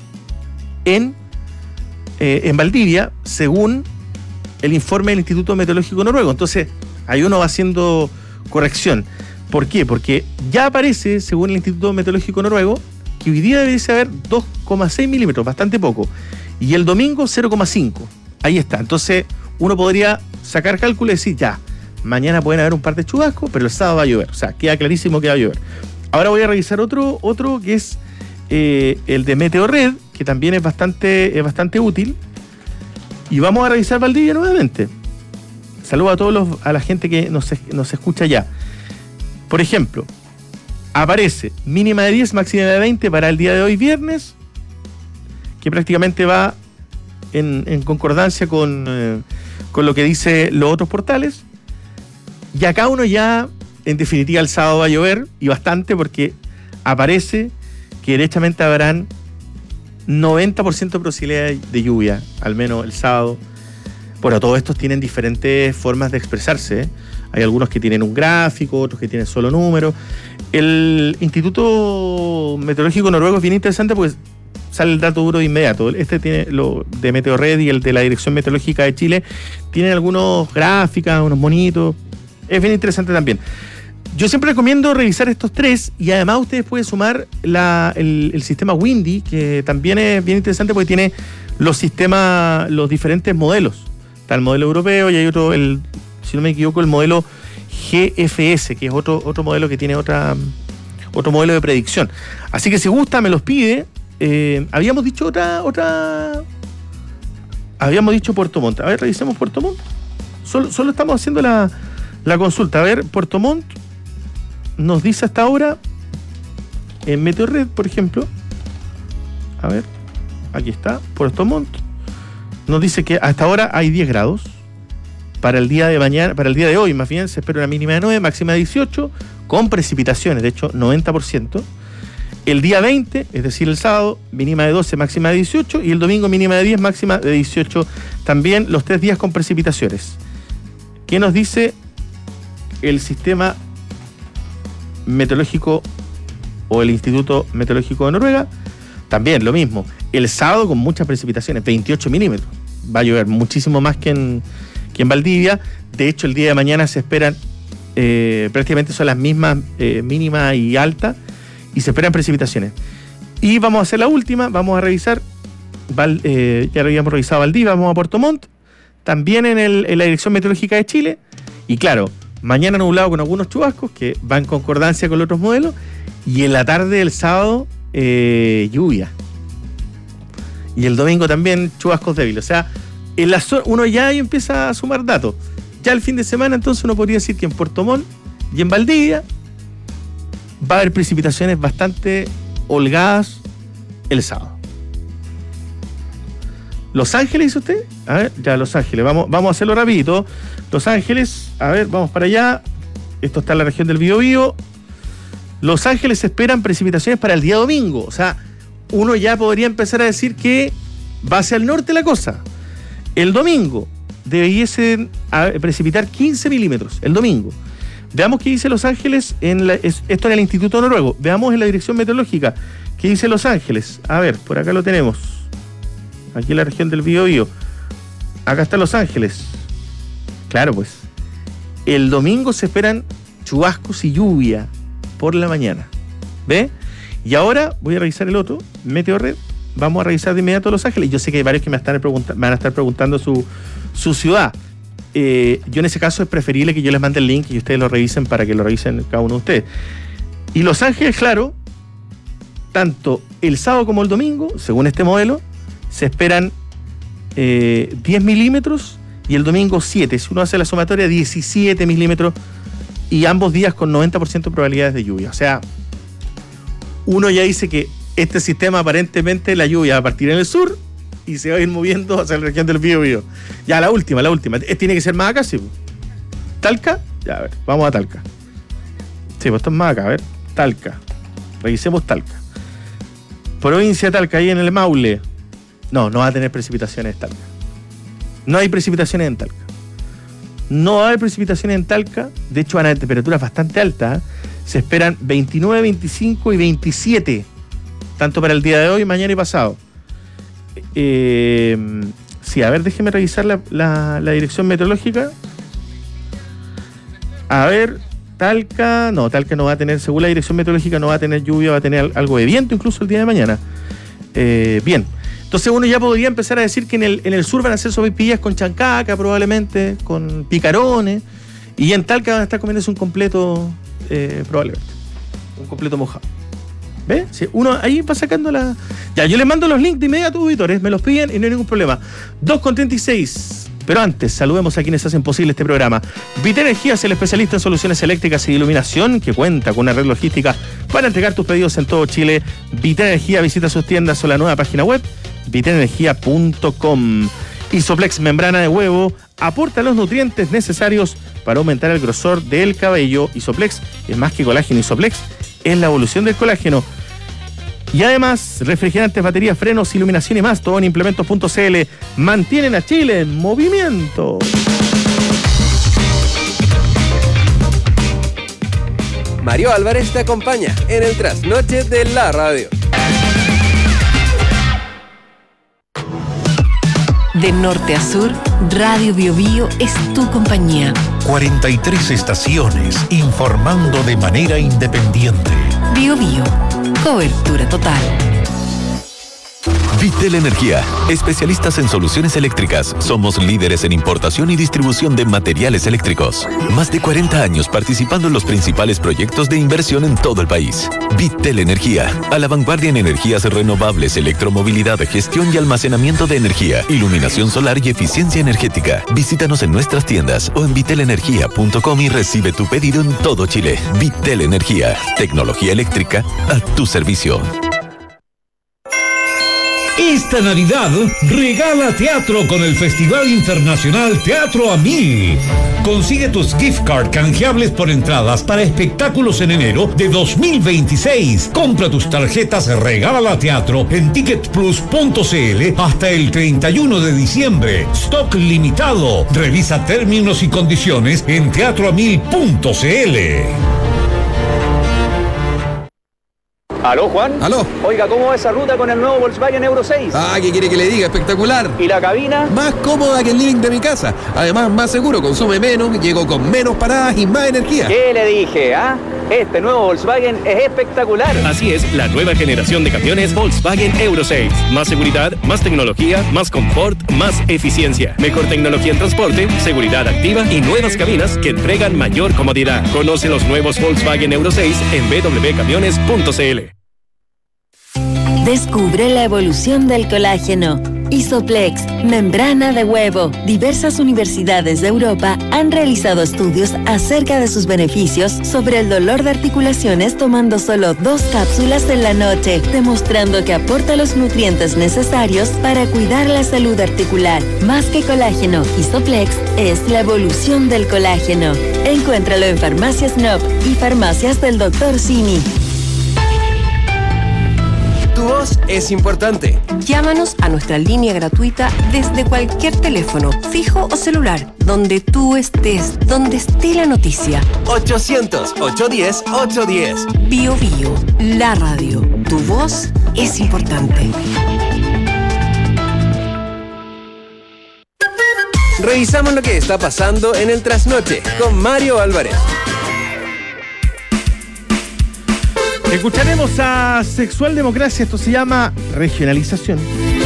en Eh, en Valdivia, según el informe del Instituto Meteorológico Noruego. Entonces, ahí uno va haciendo corrección. ¿Por qué? Porque ya aparece, según el Instituto Meteorológico Noruego, que hoy día debería haber dos coma seis milímetros, bastante poco. Y el domingo, cero coma cinco. Ahí está. Entonces, uno podría sacar cálculo y decir, ya, mañana pueden haber un par de chubascos, pero el sábado va a llover. O sea, queda clarísimo que va a llover. Ahora voy a revisar otro, otro que es eh, el de Meteorred, que también es bastante, es bastante útil. Y vamos a revisar Valdivia nuevamente. Saludos a todos los, a la gente que nos, nos escucha ya. Por ejemplo, aparece mínima de diez, máxima de veinte para el día de hoy viernes, que prácticamente va en, en concordancia con, eh, con lo que dice los otros portales. Y acá uno ya, en definitiva, el sábado va a llover, y bastante, porque aparece que derechamente habrán noventa por ciento de posibilidad de lluvia, al menos el sábado. Bueno, todos estos tienen diferentes formas de expresarse, ¿eh? Hay algunos que tienen un gráfico, otros que tienen solo números. El Instituto Meteorológico Noruego es bien interesante porque sale el dato duro de inmediato. Este tiene lo de Meteorred, y el de la Dirección Meteorológica de Chile tienen algunos gráficas, unos monitos. Es bien interesante también. Yo siempre recomiendo revisar estos tres, y además ustedes pueden sumar la, el, el sistema Windy, que también es bien interesante porque tiene los sistemas, los diferentes modelos. Está el modelo europeo y hay otro, el, si no me equivoco, el modelo G F S, que es otro, otro modelo que tiene otra, otro modelo de predicción. Así que si gusta, me los pide. Eh, habíamos dicho otra, otra. Habíamos dicho Puerto Montt. A ver, revisemos Puerto Montt. Solo, solo estamos haciendo la, la consulta. A ver, Puerto Montt nos dice hasta ahora, en Meteorred, por ejemplo, a ver, aquí está, Puerto Montt, nos dice que hasta ahora hay diez grados, Para el día de mañana, para el día de hoy, más bien, se espera una mínima de nueve, máxima de dieciocho, con precipitaciones, de hecho, noventa por ciento. El día veinte, es decir, el sábado, mínima de doce, máxima de dieciocho, y el domingo mínima de diez, máxima de dieciocho, también los tres días con precipitaciones. ¿Qué nos dice el sistema meteorológico o el Instituto Meteorológico de Noruega? También lo mismo, el sábado con muchas precipitaciones, veintiocho milímetros, va a llover muchísimo más que en, que en Valdivia. De hecho, el día de mañana se esperan, eh, prácticamente son las mismas, eh, mínimas y altas, y se esperan precipitaciones. Y vamos a hacer la última, vamos a revisar, Val, eh, ya lo habíamos revisado Valdivia, vamos a Puerto Montt, también en, el, en la Dirección Meteorológica de Chile, y claro, mañana nublado con algunos chubascos que van en concordancia con los otros modelos, y en la tarde del sábado, eh, lluvia. Y el domingo también chubascos débiles. O sea, en la zona, uno ya ahí empieza a sumar datos. Ya el fin de semana, entonces uno podría decir que en Puerto Montt y en Valdivia va a haber precipitaciones bastante holgadas el sábado. Los Ángeles, ¿dice usted? A ver, ya Los Ángeles, vamos, vamos a hacerlo rapidito. Los Ángeles, a ver, vamos para allá. Esto está en la región del Biobío. Los Ángeles esperan precipitaciones para el día domingo. O sea, uno ya podría empezar a decir que va hacia el norte la cosa. El domingo debiesen precipitar quince milímetros. El domingo. Veamos qué dice Los Ángeles, en la, esto en el Instituto Noruego. Veamos en la Dirección Meteorológica qué dice Los Ángeles. A ver, por acá lo tenemos. Aquí en la región del Biobío. Acá está Los Ángeles. Claro, pues. El domingo se esperan chubascos y lluvia por la mañana. ¿Ve? Y ahora voy a revisar el otro, Meteorred. Vamos a revisar de inmediato Los Ángeles. Yo sé que hay varios que me, están pregunta- me van a estar preguntando su, su ciudad. Eh, yo en ese caso es preferible que yo les mande el link y ustedes lo revisen para que lo revisen cada uno de ustedes. Y Los Ángeles, claro, tanto el sábado como el domingo, según este modelo, se esperan eh, diez milímetros y el domingo siete. Si uno hace la sumatoria, diecisiete milímetros y ambos días con noventa por ciento de probabilidades de lluvia. O sea, uno ya dice que este sistema aparentemente la lluvia va a partir en el sur y se va a ir moviendo hacia la región del Biobío. Ya la última, la última. Tiene que ser más acá, sí. ¿Talca? Ya, a ver, vamos a Talca. Sí, pues esto es más acá, a ver. Talca. Revisemos Talca. Provincia de Talca, ahí en el Maule. No, no va a tener precipitaciones en Talca. No hay precipitaciones en Talca. No va a haber precipitaciones en Talca. De hecho, van a haber temperaturas bastante altas. ¿eh? Se esperan veintinueve, veinticinco y veintisiete. Tanto para el día de hoy, mañana y pasado. Eh, sí, a ver, déjeme revisar la, la, la dirección meteorológica. A ver, Talca, no, Talca no va a tener, según la dirección meteorológica, no va a tener lluvia, va a tener algo de viento incluso el día de mañana. Eh, bien, entonces uno ya podría empezar a decir que en el, en el sur van a ser sopaipillas con chancaca, probablemente, con picarones, y en Talca van a estar comiéndose un completo, eh, probablemente, un completo mojado. ¿Ves? Sí, uno ahí va sacando la... Ya, yo les mando los links de inmediato, auditores, me los piden y no hay ningún problema. dos con treinta y seis. Pero antes, saludemos a quienes hacen posible este programa. Vita Energía es el especialista en soluciones eléctricas y de iluminación que cuenta con una red logística para entregar tus pedidos en todo Chile. Vita Energía, visita sus tiendas o la nueva página web, vita energía punto com. Isoplex membrana de huevo aporta los nutrientes necesarios para aumentar el grosor del cabello. Isoplex es más que colágeno. Isoplex es la evolución del colágeno. Y además, refrigerantes, baterías, frenos, iluminación y más, todo en implementos punto c l. Mantienen a Chile en movimiento. Mario Álvarez te acompaña en el trasnoche de la radio. De norte a sur, Radio Biobío es tu compañía. cuarenta y tres estaciones informando de manera independiente. Biobío, cobertura total. Vitel Energía, especialistas en soluciones eléctricas. Somos líderes en importación y distribución de materiales eléctricos. Más de cuarenta años participando en los principales proyectos de inversión en todo el país. Vitel Energía, a la vanguardia en energías renovables, electromovilidad, gestión y almacenamiento de energía, iluminación solar y eficiencia energética. Visítanos en nuestras tiendas o en vitel energía punto com y recibe tu pedido en todo Chile. Vitel Energía, tecnología eléctrica a tu servicio. Esta Navidad regala teatro con el Festival Internacional Teatro a Mil. Consigue tus gift card canjeables por entradas para espectáculos en enero de dos mil veintiséis. Compra tus tarjetas Regala Teatro en ticket plus punto c l hasta el treinta y uno de diciembre. Stock limitado. Revisa términos y condiciones en teatro a mil punto c l. ¿Aló, Juan? ¿Aló? Oiga, ¿cómo va esa ruta con el nuevo Volkswagen Euro seis? Ah, ¿qué quiere que le diga? Espectacular. ¿Y la cabina? Más cómoda que el living de mi casa. Además, más seguro, consume menos, llego con menos paradas y más energía. ¿Qué le dije, ah? Este nuevo Volkswagen es espectacular. Así es, la nueva generación de camiones Volkswagen Euro seis. Más seguridad, más tecnología, más confort, más eficiencia. Mejor tecnología en transporte, seguridad activa y nuevas cabinas que entregan mayor comodidad. Conoce los nuevos Volkswagen Euro seis en b w camiones punto c l. Descubre la evolución del colágeno. Isoplex, membrana de huevo. Diversas universidades de Europa han realizado estudios acerca de sus beneficios sobre el dolor de articulaciones tomando solo dos cápsulas en la noche, demostrando que aporta los nutrientes necesarios para cuidar la salud articular. Más que colágeno, Isoplex es la evolución del colágeno. Encuéntralo en Farmacias N O P y Farmacias del doctor Simi. Tu voz es importante. Llámanos a nuestra línea gratuita desde cualquier teléfono, fijo o celular, donde tú estés, donde esté la noticia. ochocientos, ochocientos diez, ochocientos diez. Bio Bio, la radio. Tu voz es importante. Revisamos lo que está pasando en el Trasnoche con Mario Álvarez. Escucharemos a Sexual Democracia, esto se llama regionalización.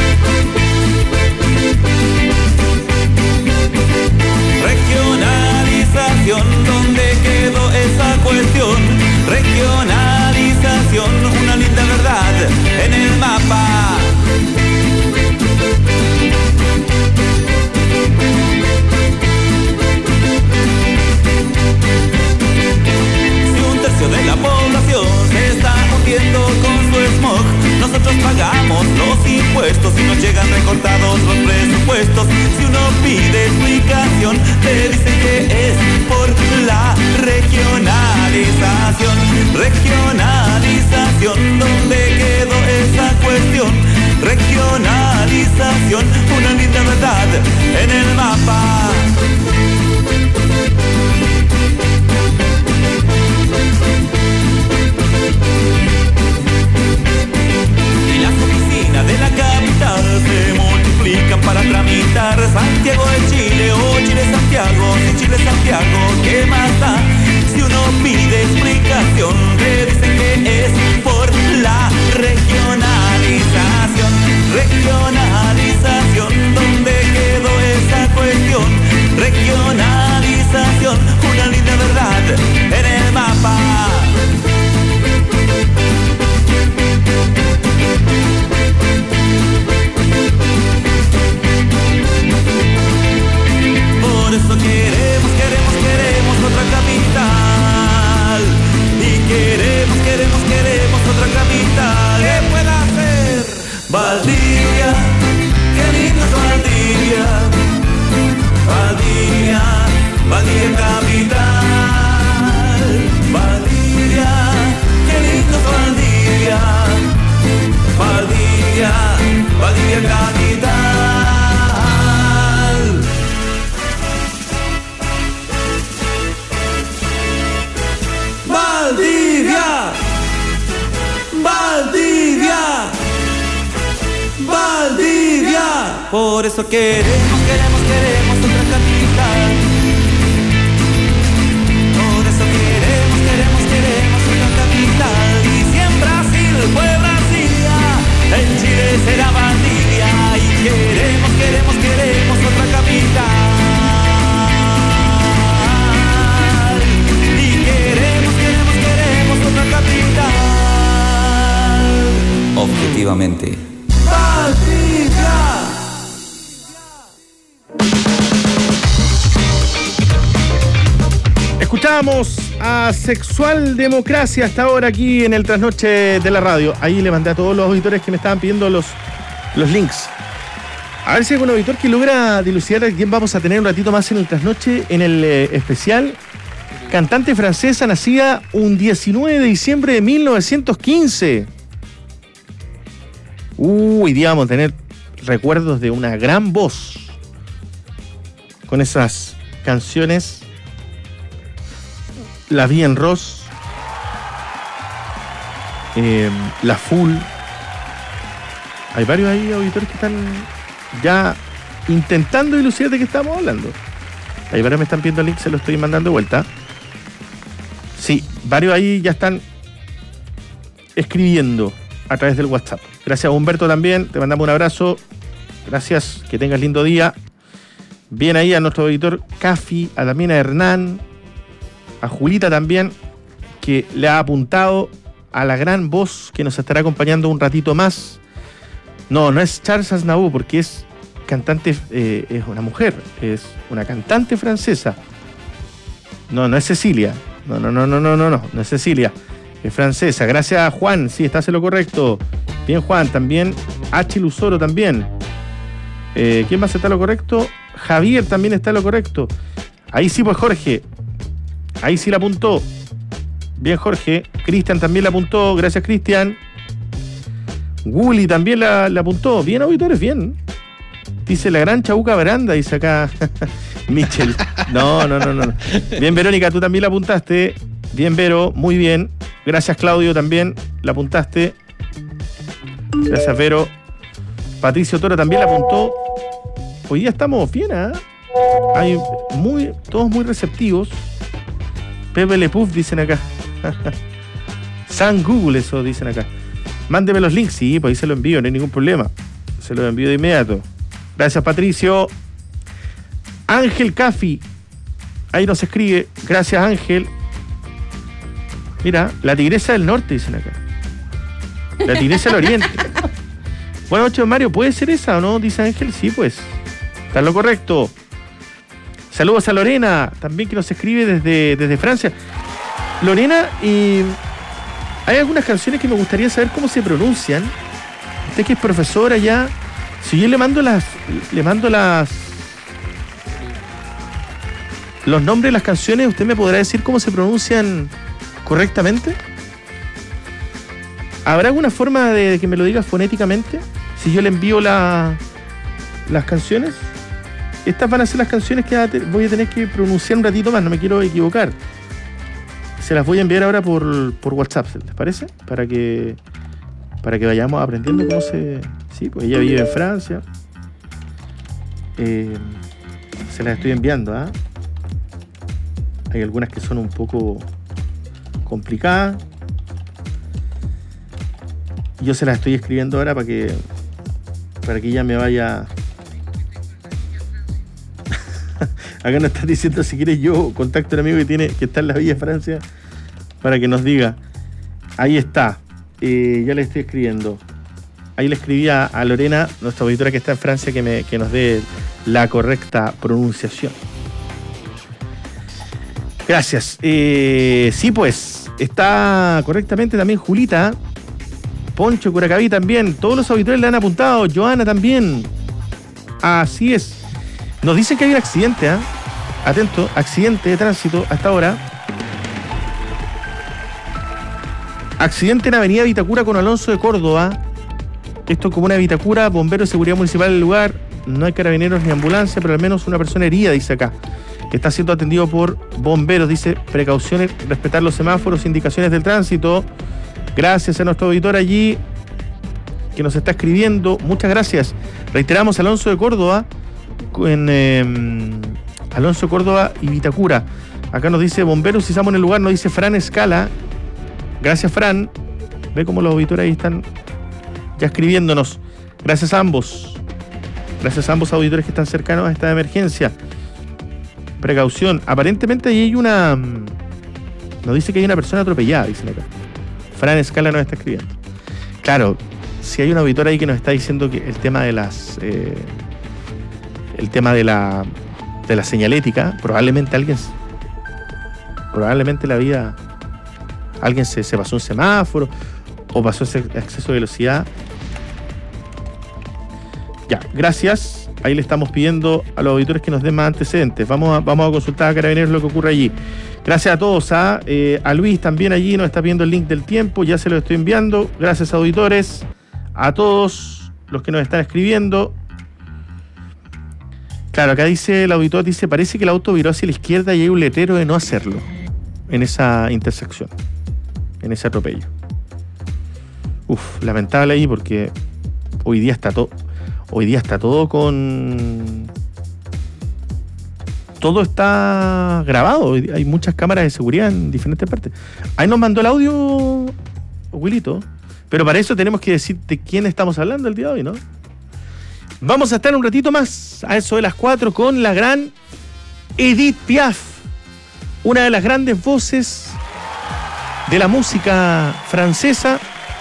Regionalización, ¿dónde quedó esa cuestión? Regionalización, una linda verdad en el mapa. De la población se está hundiendo con su smog. Nosotros pagamos los impuestos y nos llegan recortados los presupuestos. Si uno pide explicación, te dicen que es por la regionalización. Regionalización, ¿dónde quedó esa cuestión? Regionalización, una linda verdad en el mapa. De la capital se multiplican para tramitar Santiago de Chile o Chile Santiago, si Chile Santiago, ¿qué más da? Si uno pide explicación, te dicen que es por la regionalización. Regionalización, ¿dónde quedó esa cuestión? Regionalización, una linda verdad en el mapa. Por eso queremos, queremos, queremos otra capital. Y queremos, queremos, queremos otra capital. ¿Qué pueda ser? Valdivia, qué lindo es Valdivia. Valdivia, Valdivia capital. Valdivia, qué lindo es Valdivia. Valdivia, Valdivia capital. Valdivia, Valdivia, Valdivia. Por eso queremos, queremos, queremos otra capital. Por eso queremos, queremos, queremos otra capital. Y si en Brasil fue Brasilia, en Chile será Valdivia. Y queremos, queremos, queremos otra capital. Objetivamente. Valdivia. Escuchábamos a Sexual Democracia hasta ahora aquí en el Trasnoche de la radio. Ahí le mandé a todos los auditores que me estaban pidiendo los los links. A ver si hay algún auditor que logra dilucidar a quién vamos a tener un ratito más en el trasnoche, en el eh, especial. Cantante francesa nacida un diecinueve de diciembre de mil novecientos quince. Uh, hoy día vamos a tener recuerdos de una gran voz con esas canciones. La Vie en Rose, eh, La Full. Hay varios ahí auditores que están ya intentando dilucidar de qué estamos hablando. Ahí varios me están pidiendo el link, se lo estoy mandando de vuelta. Sí, varios ahí ya están escribiendo a través del WhatsApp. Gracias, Humberto, también. Te mandamos un abrazo. Gracias, que tengas lindo día. Bien ahí a nuestro auditor Cafi, a la mina Hernán, a Julita también, que le ha apuntado a la gran voz que nos estará acompañando un ratito más. No, no es Charles Aznavour, porque es cantante, eh, es una mujer, es una cantante francesa. No, no es Cecilia. No, no, no, no, no, no, no, no es Cecilia. Es francesa. Gracias, Juan. Sí, estás en lo correcto. Bien, Juan. También H. Luzoro también. Eh, ¿Quién más está en lo correcto? Javier también está en lo correcto. Ahí sí, pues Jorge. Ahí sí la apuntó. Bien, Jorge. Cristian también la apuntó. Gracias, Cristian. Gulli también la, la apuntó. Bien, auditores, bien. Dice la gran Chabuca Baranda, dice acá Michel. No, no, no, no. Bien, Verónica, tú también la apuntaste. Bien, Vero, muy bien. Gracias, Claudio, también la apuntaste. Gracias, Vero. Patricio Toro también la apuntó. Hoy día estamos bien, ¿eh? Hay muy, todos muy receptivos. Pepe Le Puff, dicen acá. San Google, eso dicen acá. Mándeme los links, sí, pues ahí se lo envío, no hay ningún problema. Se lo envío de inmediato. Gracias, Patricio. Ángel Cafi, ahí nos escribe. Gracias, Ángel. Mira, la tigresa del norte, dicen acá. La tigresa del oriente. Buenas noches, Mario. ¿Puede ser esa o no? Dice Ángel. Sí, pues. Está en lo correcto. Saludos a Lorena, también que nos escribe desde, desde Francia. Lorena, y hay algunas canciones que me gustaría saber cómo se pronuncian. Usted que es profesora ya. Si yo le mando las. Le mando las. Los nombres de las canciones, ¿usted me podrá decir cómo se pronuncian correctamente? ¿Habrá alguna forma de que me lo diga fonéticamente? Si yo le envío la, las canciones. Estas van a ser las canciones que voy a tener que pronunciar un ratito más, no me quiero equivocar. Se las voy a enviar ahora por, por WhatsApp, ¿les parece? Para que, para que vayamos aprendiendo cómo se... Sí, pues ella vive en Francia. Eh, se las estoy enviando, ¿ah? ¿eh? Hay algunas que son un poco complicadas. Yo se las estoy escribiendo ahora para que para que ella me vaya. Acá nos están diciendo, si quieres yo contacto a un amigo que tiene que está en la Villa Francia para que nos diga. Ahí está. Eh, ya le estoy escribiendo. Ahí le escribí a, a Lorena, nuestra auditora que está en Francia, que, me, que nos dé la correcta pronunciación. Gracias. Eh, sí, pues, está correctamente también Julita. Poncho Curacaví también. Todos los auditores le han apuntado. Joana también. Así es. Nos dicen que hay un accidente, ¿eh? Atento, accidente de tránsito hasta ahora. Accidente en Avenida Vitacura con Alonso de Córdoba. Esto es como una Vitacura, bomberos de seguridad municipal del lugar. No hay carabineros ni ambulancia, pero al menos una persona herida, dice acá. Está siendo atendido por bomberos, dice, precauciones, respetar los semáforos, indicaciones del tránsito. Gracias a nuestro auditor allí que nos está escribiendo. Muchas gracias. Reiteramos, Alonso de Córdoba, en eh, Alonso de Córdoba y Vitacura. Acá nos dice bomberos, si estamos en el lugar, nos dice Fran Escala. Gracias, Fran. Ve cómo los auditores ahí están ya escribiéndonos. Gracias a ambos. Gracias a ambos auditores que están cercanos a esta emergencia. Precaución. Aparentemente ahí hay una... Nos dice que hay una persona atropellada, dicen acá. Fran Escala nos está escribiendo. Claro, si hay un auditor ahí que nos está diciendo que el tema de las... Eh, el tema de la de la señalética, probablemente alguien... Probablemente la vida... Alguien se, se pasó un semáforo o pasó ese exceso de velocidad. Ya, gracias. Ahí le estamos pidiendo a los auditores que nos den más antecedentes. Vamos a, vamos a consultar a Carabineros lo que ocurre allí. Gracias a todos. A, eh, a Luis también allí nos está pidiendo el link del tiempo. Ya se lo estoy enviando. Gracias, auditores. A todos los que nos están escribiendo. Claro, acá dice el auditor, dice, parece que el auto viró hacia la izquierda y hay un letrero de no hacerlo en esa intersección, en ese atropello. Uf, lamentable ahí porque hoy día está todo, hoy día está todo con... Todo está grabado, hay muchas cámaras de seguridad en diferentes partes. Ahí nos mandó el audio, Wilito, pero para eso tenemos que decir de quién estamos hablando el día de hoy, ¿no? Vamos a estar un ratito más, a eso de las cuatro, con la gran Edith Piaf, una de las grandes voces de la música francesa,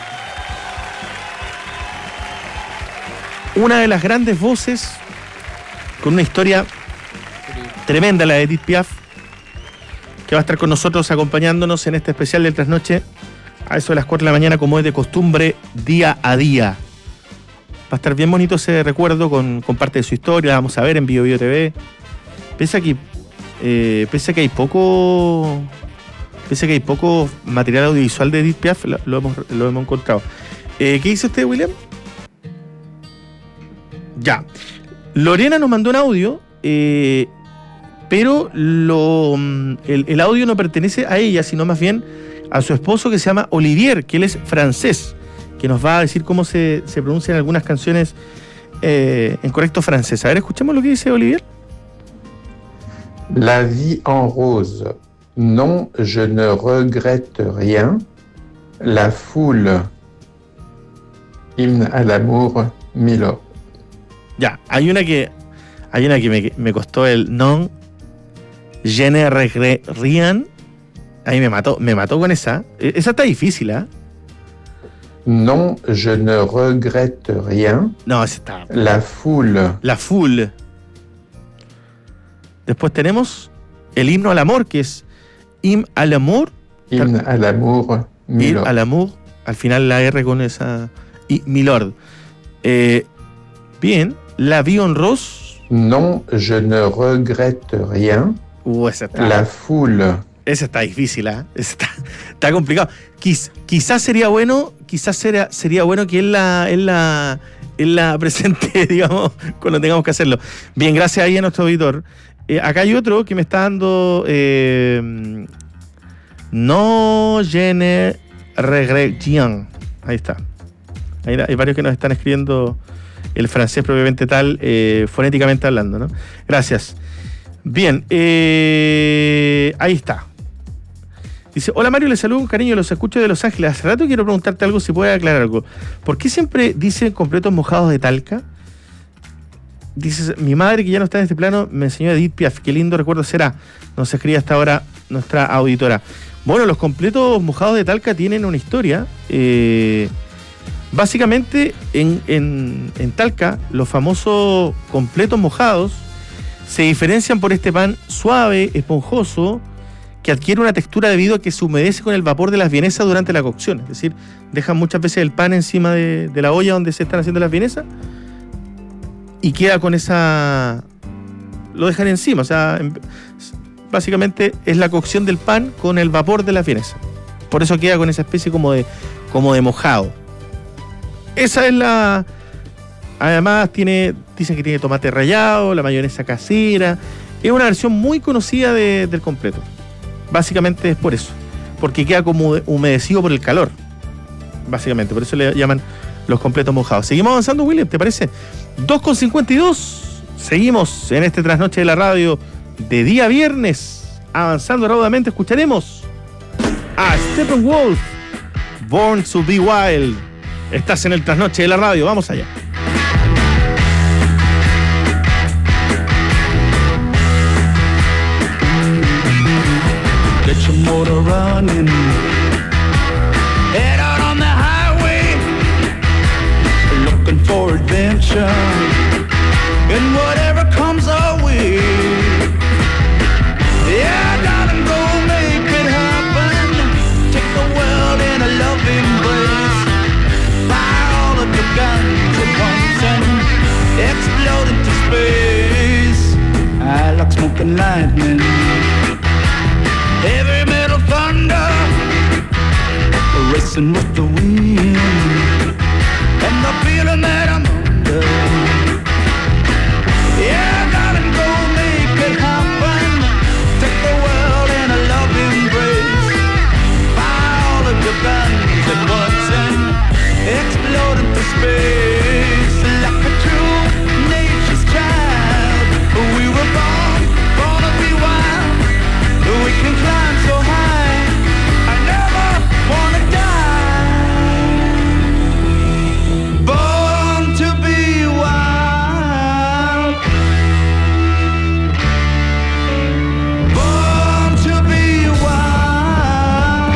una de las grandes voces con una historia tremenda, la de Edith Piaf, que va a estar con nosotros acompañándonos en este especial del Trasnoche, a eso de las cuatro de la mañana, como es de costumbre, día a día. Va a estar bien bonito ese recuerdo con, con parte de su historia. La vamos a ver en Bio Bio T V. Pese a que, eh, pese a que hay poco. Pese a que hay poco material audiovisual de Edith Piaf, lo, lo, hemos, lo hemos encontrado. Eh, ¿Qué dice usted, William? Ya. Lorena nos mandó un audio, eh, pero lo, el, el audio no pertenece a ella, sino más bien a su esposo, que se llama Olivier, que él es francés, que nos va a decir cómo se, se pronuncian algunas canciones eh, en correcto francés. A ver, escuchemos lo que dice Olivier. La vie en rose. Non, je ne regrette rien. La foule. Hymne à l'amour, Milord. Ya, hay una que hay una que me, me costó el non, je ne regrette rien. Ahí me mató, me mató con esa. Esa está difícil, ¿eh? Non, je ne regrette rien. No, esa está. La foule. La foule. Después tenemos el himno al amor, que es hymne à l'amour. Hymne à l'amour, Milord. Hymne à l'amour. Al final la R con esa. Y Milord. Eh, bien. La vie en rose. Non, je ne regrette rien. Uh, esa está. La foule. Esa está difícil, ¿eh? Esa está, está complicado. Quiz, quizás sería bueno, quizás sería, sería bueno que él la, él la, él la presente, digamos, cuando tengamos que hacerlo. Bien, gracias ahí a nuestro auditor. Eh, acá hay otro que me está dando eh, no je ne regrette rien. Ahí está. Ahí hay varios que nos están escribiendo el francés propiamente tal, eh, fonéticamente hablando, ¿no? Gracias. Bien, eh, ahí está. Dice, hola Mario, les saludo con cariño, los escucho de Los Ángeles. Hace rato quiero preguntarte algo, si puedes aclarar algo. ¿Por qué siempre dicen completos mojados de Talca? Dices, mi madre, que ya no está en este plano, me enseñó Edith Piaf. Qué lindo recuerdo será. Nos escribe hasta ahora nuestra auditora. Bueno, los completos mojados de Talca tienen una historia. Eh, básicamente, en, en, en Talca, los famosos completos mojados se diferencian por este pan suave, esponjoso, que adquiere una textura debido a que se humedece con el vapor de las vienesas durante la cocción. Es decir, dejan muchas veces el pan encima de, de la olla donde se están haciendo las vienesas y queda con esa... lo dejan encima. O sea, básicamente es la cocción del pan con el vapor de las vienesas. Por eso queda con esa especie como de, como de mojado. Esa es la... Además tiene, dicen que tiene tomate rallado, la mayonesa casera. Es una versión muy conocida de, del completo. Básicamente es por eso, porque queda como humedecido por el calor. Básicamente, por eso le llaman los completos mojados. Seguimos avanzando, William, ¿te parece? dos con cincuenta y dos. Seguimos en este trasnoche de la radio de día viernes. Avanzando raudamente, escucharemos a Steppenwolf, Born to be Wild. Estás en el trasnoche de la radio, vamos allá. Get your motor running. Head out on the highway, looking for adventure, and whatever comes our way. Yeah, darling, go make it happen. Take the world in a loving embrace. Fire all of your guns at once and heavy metal thunder, racing with the wind, and the feeling that I'm under. Yeah, darling, go make it happen. Take the world in a loving embrace. Fire all of your guns at once and explode into space like a true nature's child. We were born, born to be wild. We can climb so high. I never wanna die. Born to be wild. Born to be wild.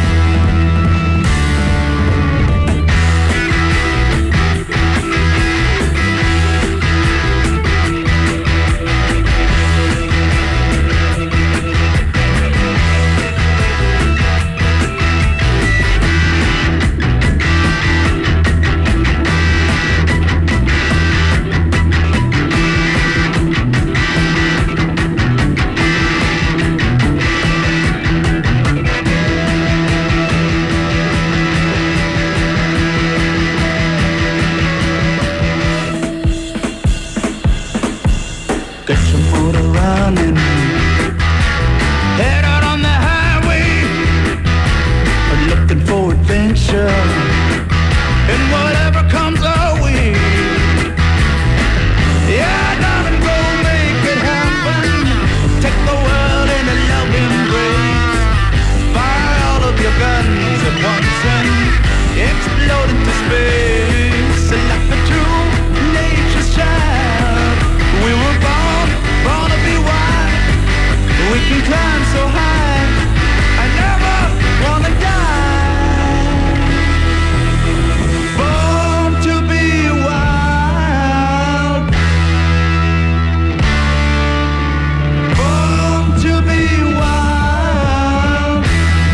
Get your motor running. Head out on the highway, looking for adventure, and whatever comes our way. Yeah, darling, go make it happen. Take the world in a loving embrace. Fire all of your guns at once and explode into space like a true nature's child. We were born, born to be wild. We can climb so high. I never wanna die. Born to be wild. Born to be wild.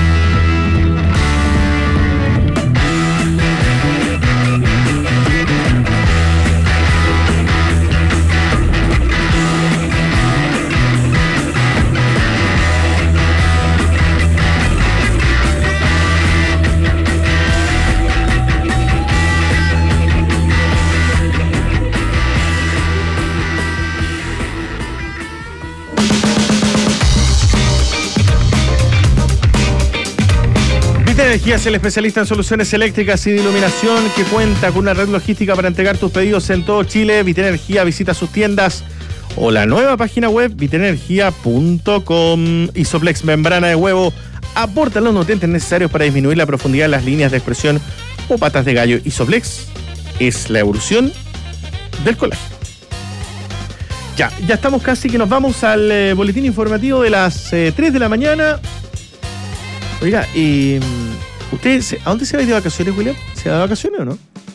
Vita Energía es el especialista en soluciones eléctricas y de iluminación que cuenta con una red logística para entregar tus pedidos en todo Chile. Vita Energía, visita sus tiendas o la nueva página web vitenergia punto com. Isoplex membrana de huevo aporta los nutrientes necesarios para disminuir la profundidad de las líneas de expresión o patas de gallo. Isoplex es la evolución del colágeno. Ya, ya estamos casi que nos vamos al eh, boletín informativo de las eh, tres de la mañana. Oiga, y ¿usted se, a dónde se va a ir de vacaciones, William? ¿Se va de vacaciones o no?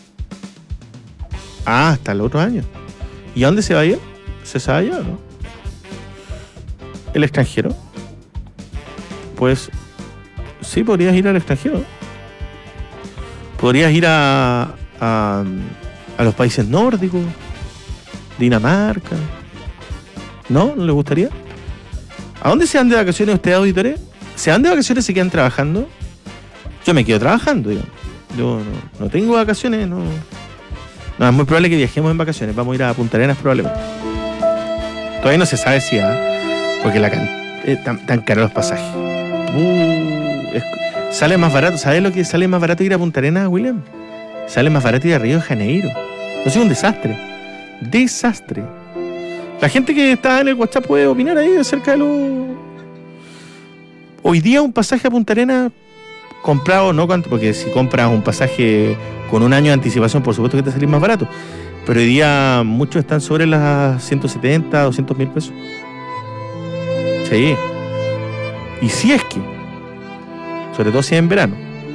Ah, hasta el otro año. ¿Y a dónde se va a ir? ¿Se sabe ya o no? ¿El extranjero? Pues sí, podrías ir al extranjero. Podrías ir a, a, a los países nórdicos, Dinamarca. ¿No? ¿No le gustaría? ¿A dónde se van de vacaciones ustedes, auditores? ¿Se van de vacaciones y se quedan trabajando? Yo me quedo trabajando, digo. Yo no, no tengo vacaciones, no. No, es muy probable que viajemos en vacaciones. Vamos a ir a Punta Arenas probablemente. Todavía no se sabe si, ¿eh? Porque la can... eh, tan, tan caros los pasajes. Uh, es... Sale más barato. ¿Sabes lo que sale más barato ir a Punta Arenas, William? Sale más barato ir a Río de Janeiro. No es un desastre. Desastre. La gente que está en el WhatsApp puede opinar ahí acerca de lo... Hoy día un pasaje a Punta Arenas comprado, no porque si compras un pasaje con un año de anticipación, por supuesto que te sale más barato. Pero hoy día muchos están sobre las ciento setenta, doscientos mil pesos. Sí. Y si es que, sobre todo si es en verano.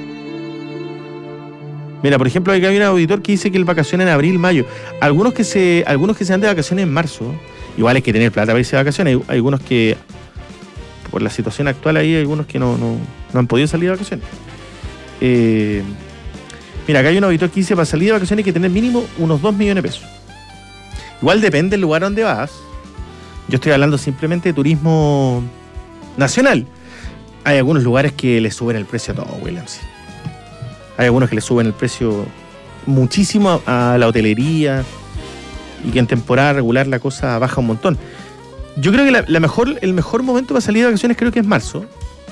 Mira, por ejemplo, hay un auditor que dice que el vacaciones en abril, mayo. Algunos que se, algunos que se dan de vacaciones en marzo. Igual hay que tener plata para irse de vacaciones. Hay, hay algunos que, por la situación actual ahí, hay algunos que no, no, no han podido salir de vacaciones. Eh, mira, acá hay un auditor que dice, para salir de vacaciones hay que tener mínimo unos dos millones de pesos. Igual depende del lugar donde vas. Yo estoy hablando simplemente de turismo nacional. hay algunos lugares que le suben el precio a todo, Williams. Hay algunos que le suben el precio muchísimo a la hotelería y que en temporada regular la cosa baja un montón. Yo creo que la, la mejor, el mejor momento para salir de vacaciones creo que es marzo.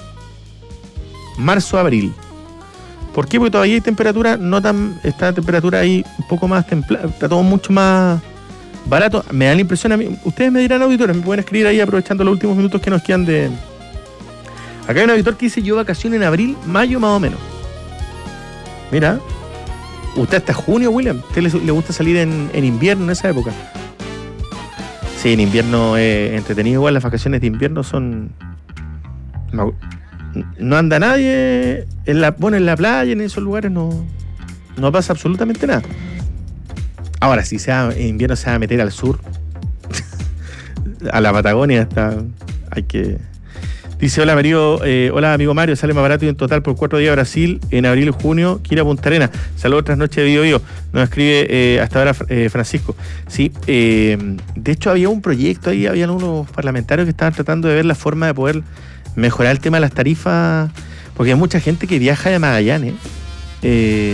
Marzo, abril. ¿Por qué? Porque todavía hay temperatura, no tan, está la temperatura ahí un poco más templada, está todo mucho más barato. Me da la impresión a mí, ustedes me dirán, auditores, me pueden escribir ahí aprovechando los últimos minutos que nos quedan de... Acá hay un auditor que dice, yo vacaciones en abril, mayo más o menos. Mira, usted hasta junio, William, ¿a usted le, le gusta salir en, en invierno en esa época? Sí, en invierno es entretenido, igual las vacaciones de invierno son... No anda nadie, en la, bueno, en la playa, en esos lugares no, no pasa absolutamente nada. Ahora, si se va, en invierno se va a meter al sur, a la Patagonia, hasta hay que... Dice, hola Mario, eh, hola amigo Mario, sale más barato y en total por cuatro días a Brasil, en abril y junio, que ir a Punta Arenas. Saludos, otras noches de Bio Bio. Nos escribe eh, hasta ahora eh, Francisco. Sí, eh, de hecho había un proyecto ahí, había unos parlamentarios que estaban tratando de ver la forma de poder mejorar el tema de las tarifas, porque hay mucha gente que viaja de Magallanes. Eh,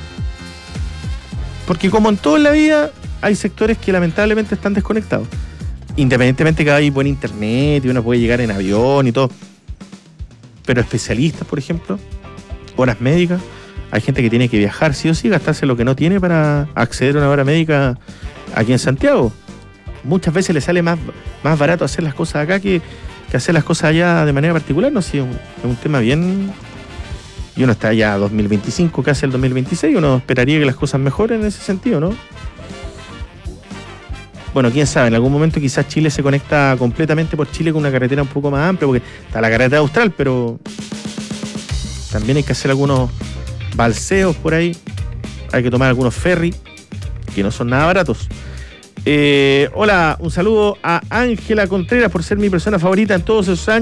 porque como en toda la vida, hay sectores que lamentablemente están desconectados. Independientemente que hay buen internet y uno puede llegar en avión y todo. Pero especialistas, por ejemplo, horas médicas, hay gente que tiene que viajar sí o sí, gastarse lo que no tiene para acceder a una hora médica aquí en Santiago. Muchas veces le sale más, más barato hacer las cosas acá que, que hacer las cosas allá de manera particular. No sé, es un, es un tema bien... Y uno está ya dos mil veinticinco, casi el dos mil veintiséis, uno esperaría que las cosas mejoren en ese sentido, ¿no? Bueno, quién sabe, en algún momento quizás Chile se conecta completamente por Chile con una carretera un poco más amplia, porque está la carretera austral, pero también hay que hacer algunos balseos por ahí, hay que tomar algunos ferries, que no son nada baratos. Eh, hola, un saludo a Ángela Contreras por ser mi persona favorita en todos esos años.